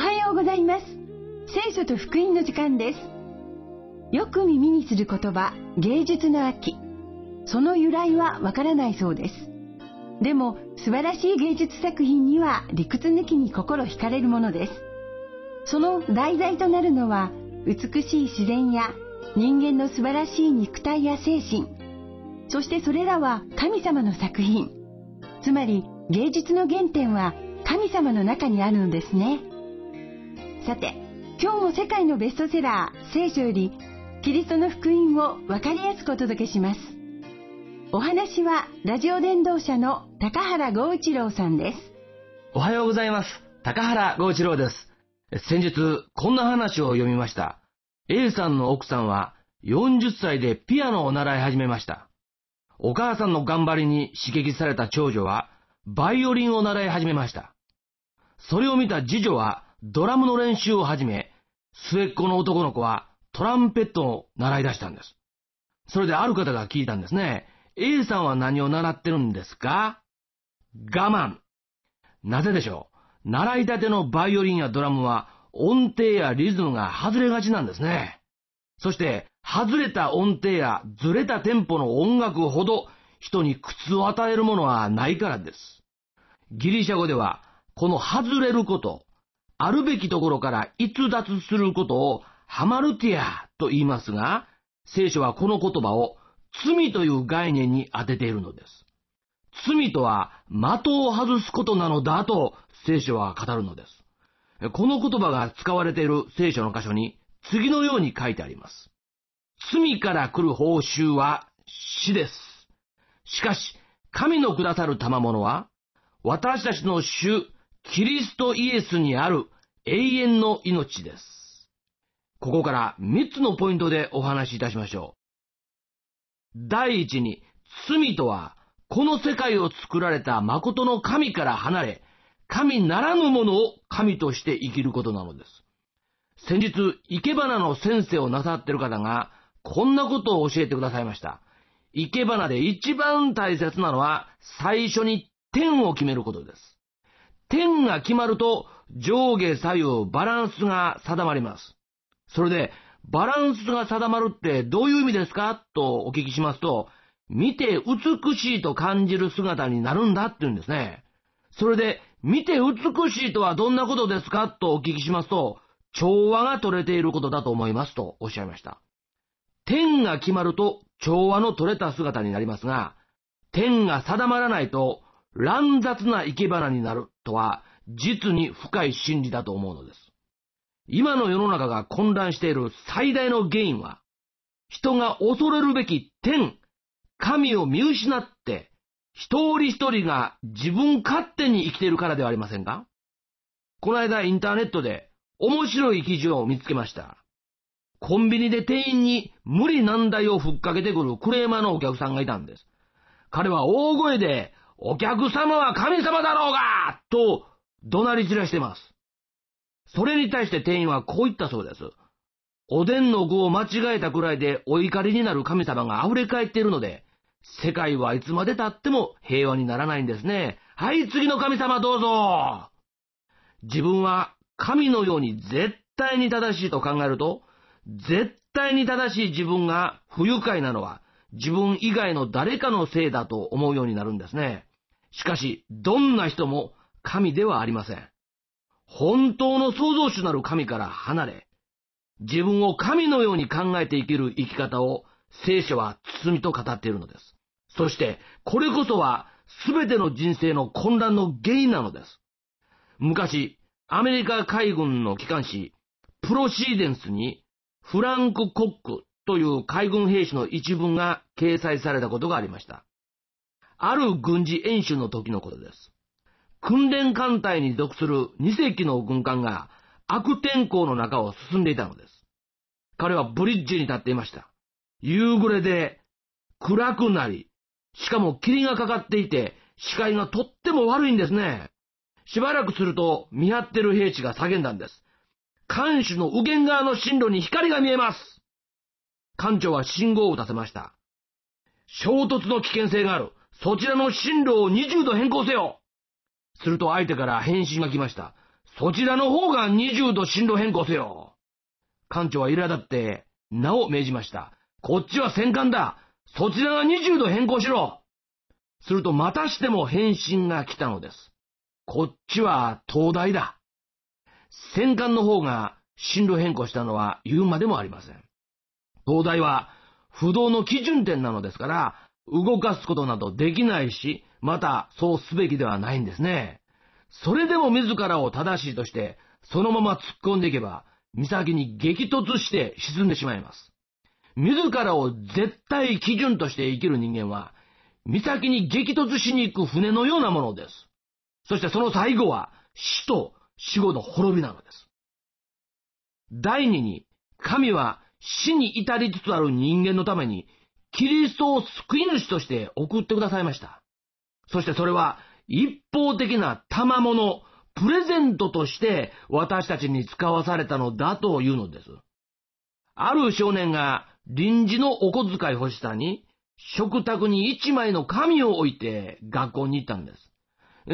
はようございます。聖書と福音の時間です。よく耳にする言葉、芸術の秋。その由来はわからないそうです。でも素晴らしい芸術作品には理屈抜きに心惹かれるものです。その題材となるのは、美しい自然や人間の素晴らしい肉体や精神、そしてそれらは神様の作品。つまり芸術の原点は神様の中にあるのですね。さて、今日も世界のベストセラー聖書よりキリストの福音を分かりやすくお届けします。お話はラジオ伝道者の高原剛一郎さんです。 おはようございます。高原剛一郎です。先日こんな話を読みました。A さんの奥さんは40歳でピアノを習い始めました。お母さんの頑張りに刺激された長女はバイオリンを習い始めました。それを見た次女はドラムの練習を始め、末っ子の男の子はトランペットを習い出したんです。それである方が聞いたんですね。A さんは何を習ってるんですか？我慢。なぜでしょう？習いたてのバイオリンやドラムは音程やリズムが外れがちなんですね。そして外れた音程やずれたテンポの音楽ほど人に苦痛を与えるものはないからです。ギリシャ語ではこの外れること、あるべきところから逸脱することをハマルティアと言いますが、聖書はこの言葉を罪という概念に当てているのです。罪とは的を外すことなのだと聖書は語るのです。この言葉が使われている聖書の箇所に次のように書いてあります。罪から来る報酬は死です。しかし、神のくださる賜物は、私たちの主キリストイエスにある永遠の命です。ここから3つのポイントでお話しいたしましょう。第一に、罪とは、この世界を作られた誠の神から離れ、神ならぬものを神として生きることなのです。先日、生け花の先生をなさっている方が、こんなことを教えてくださいました。生け花で一番大切なのは、最初に点を決めることです。点が決まると、上下左右バランスが定まります。それで、バランスが定まるってどういう意味ですかとお聞きしますと、見て美しいと感じる姿になるんだって言うんですね。それで、見て美しいとはどんなことですかとお聞きしますと、調和が取れていることだと思いますとおっしゃいました。点が決まると調和の取れた姿になりますが、点が定まらないと乱雑な生け花になるとは実に深い真理だと思うのです。今の世の中が混乱している最大の原因は、人が恐れるべき点、神を見失って、一人一人が自分勝手に生きているからではありませんか？この間インターネットで面白い記事を見つけました。コンビニで店員に無理難題をふっかけてくるクレーマーのお客さんがいたんです。彼は大声で、お客様は神様だろうがと怒鳴り散らしています。それに対して店員はこう言ったそうです。おでんの具を間違えたくらいでお怒りになる神様が溢れ返っているので、世界はいつまで経っても平和にならないんですね。はい、次の神様どうぞ。自分は神のように絶対に正しいと考えると、絶対に正しい自分が不愉快なのは自分以外の誰かのせいだと思うようになるんですね。しかし、どんな人も神ではありません。本当の創造主なる神から離れ、自分を神のように考えて生きる生き方を聖書は罪と語っているのです。そして、これこそは全ての人生の混乱の原因なのです。昔、アメリカ海軍の機関紙、プロシーデンスに、フランク・コックという海軍兵士の一文が掲載されたことがありました。ある軍事演習の時のことです。訓練艦隊に属する2隻の軍艦が悪天候の中を進んでいたのです。彼はブリッジに立っていました。夕暮れで暗くなり、しかも霧がかかっていて視界がとっても悪いんですね。しばらくすると見張ってる兵士が叫んだんです。艦首の右舷側の進路に光が見えます。艦長は信号を出せました。衝突の危険性がある。そちらの進路を20度変更せよ。すると相手から返信が来ました。 そちらの方が20度進路変更せよ。艦長は苛立って名を命じました。こっちは戦艦だ。そちらが20度変更しろ。するとまたしても返信が来たのです。こっちは東大だ。戦艦の方が進路変更したのは言うまでもありません。東大は不動の基準点なのですから、動かすことなどできないし、またそうすべきではないんですね。それでも自らを正しいとして、そのまま突っ込んでいけば、岬に激突して沈んでしまいます。自らを絶対基準として生きる人間は、岬に激突しに行く船のようなものです。そしてその最後は死と死後の滅びなのです。第二に、神は死に至りつつある人間のために、キリストを救い主として送ってくださいました。そしてそれは一方的な賜物、プレゼントとして私たちに使わされたのだというのです。ある少年が臨時のお小遣い欲しさに食卓に一枚の紙を置いて学校に行ったんです。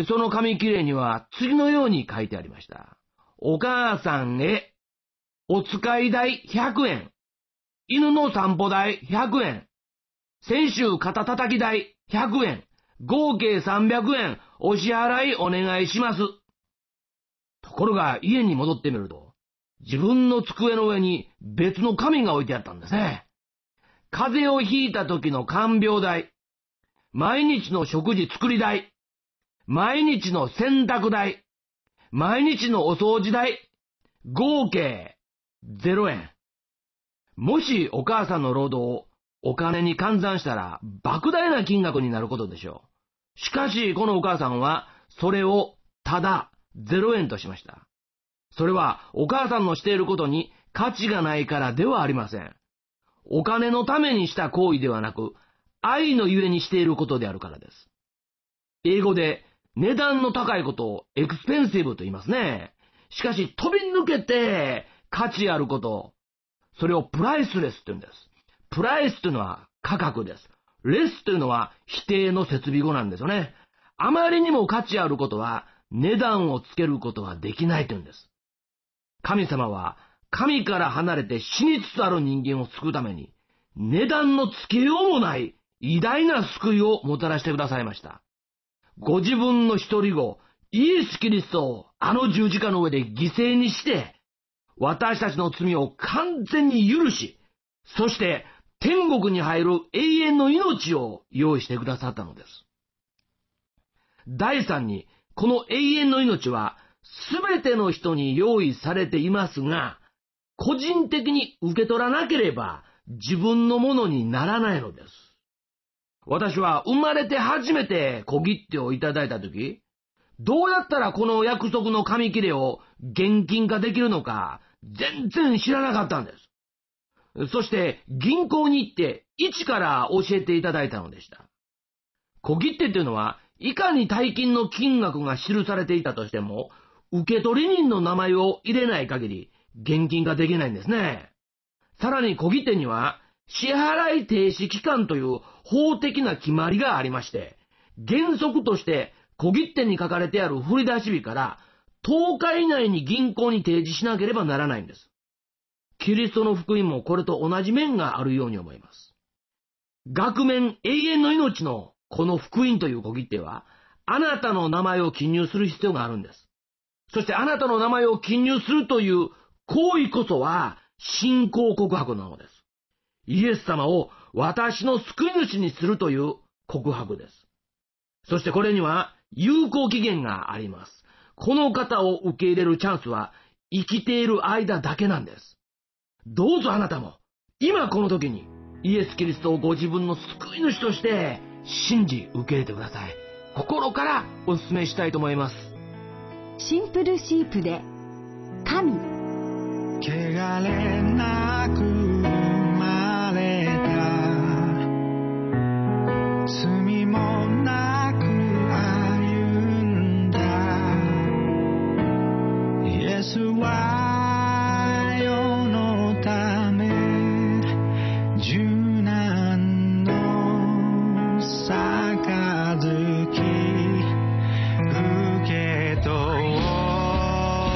その紙切れには次のように書いてありました。お母さんへお使い代100円、犬の散歩代100円、先週肩叩き代100円、合計300円お支払いお願いします。ところが家に戻ってみると、自分の机の上に別の紙が置いてあったんですね。風邪をひいた時の看病代、毎日の食事作り代、毎日の洗濯代、毎日のお掃除代、合計0円。もしお母さんの労働をお金に換算したら莫大な金額になることでしょう。しかしこのお母さんはそれをただ0円としました。それはお母さんのしていることに価値がないからではありません。お金のためにした行為ではなく、愛のゆえにしていることであるからです。英語で値段の高いことをエクスペンシブと言いますね。しかし飛び抜けて価値あること、それをプライスレスと言うんです。プライスというのは価格です。レスというのは否定の設備語なんですよね。あまりにも価値あることは値段をつけることはできないというんです。神様は神から離れて死につつある人間を救うために、値段のつけようもない偉大な救いをもたらしてくださいました。ご自分の一人子、イエス・キリストをあの十字架の上で犠牲にして、私たちの罪を完全に許し、そして天国に入る永遠の命を用意してくださったのです。第三に、この永遠の命はすべての人に用意されていますが、個人的に受け取らなければ自分のものにならないのです。私は生まれて初めて小切手をいただいたとき、どうやったらこの約束の紙切れを現金化できるのか全然知らなかったんです。そして銀行に行って一から教えていただいたのでした。小切手というのは、いかに大金の金額が記されていたとしても、受取人の名前を入れない限り現金化できないんですね。さらに小切手には支払い停止期間という法的な決まりがありまして、原則として小切手に書かれてある振り出し日から10日以内に銀行に提示しなければならないんです。キリストの福音もこれと同じ面があるように思います。額面永遠の命のこの福音という小切手は、あなたの名前を記入する必要があるんです。そしてあなたの名前を記入するという行為こそは信仰告白なのです。イエス様を私の救い主にするという告白です。そしてこれには有効期限があります。この方を受け入れるチャンスは生きている間だけなんです。どうぞあなたも今この時にイエス・キリストをご自分の救い主として信じ受け入れてください。心からお勧めしたいと思います。 シンプルシープで神。 汚れなく生まれた、罪もなく歩んだ、イエスは世のため受難の杯受け取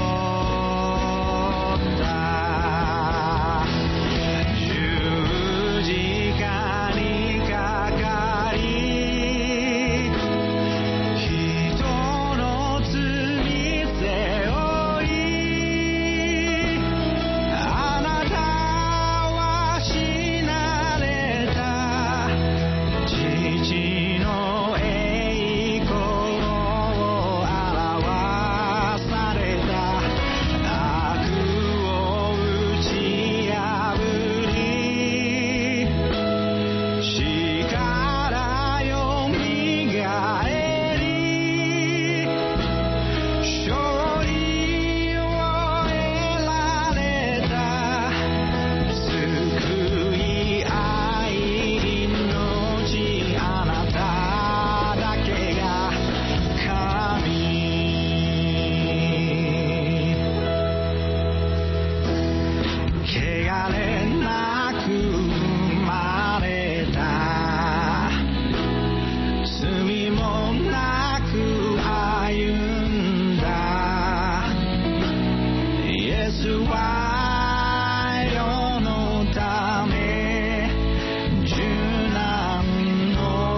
スは世のため受難の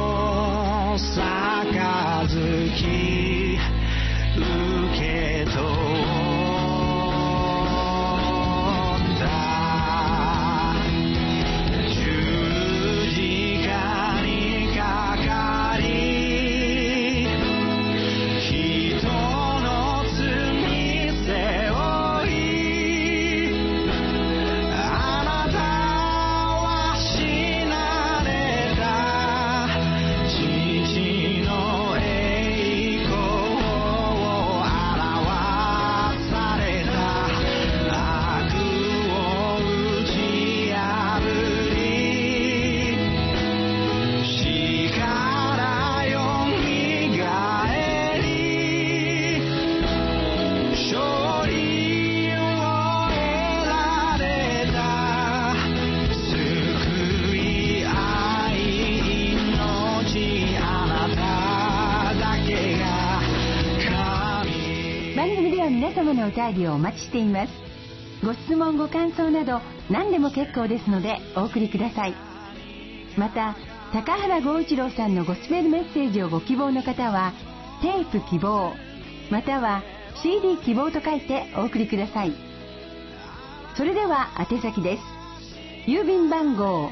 杯受け取った十字架にかかり人の罪背負いあなたは死なれた父の栄光を表された悪を打ち破り死からよみがえり勝利を得られた救い愛命あなただけが神。 番組では皆様のお便りをお待ちしています。ご質問ご感想など何でも結構ですのでお送りください。また高原剛一郎さんのゴスペルメッセージをご希望の方はテープ希望または CD 希望と書いてお送りください。それでは宛先です。郵便番号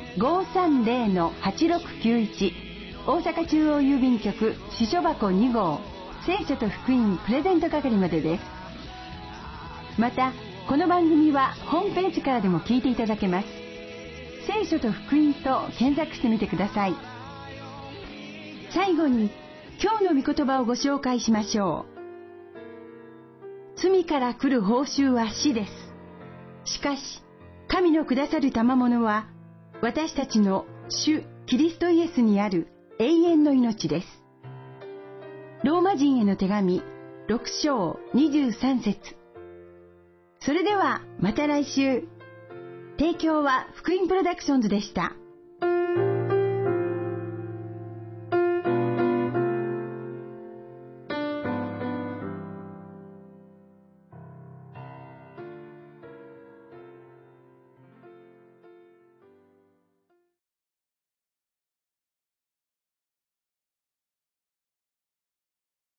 530-8691 大阪中央郵便局支所箱2号聖書と福音プレゼント係までです。またこの番組はホームページからでも聞いていただけます。聖書と福音と検索してみてください。最後に今日の御言葉をご紹介しましょう。罪から来る報酬は死です。しかし神のくださる賜物は私たちの主キリストイエスにある永遠の命です。ローマ人への手紙6章23節。それではまた来週。提供は福音プロダクションズでした。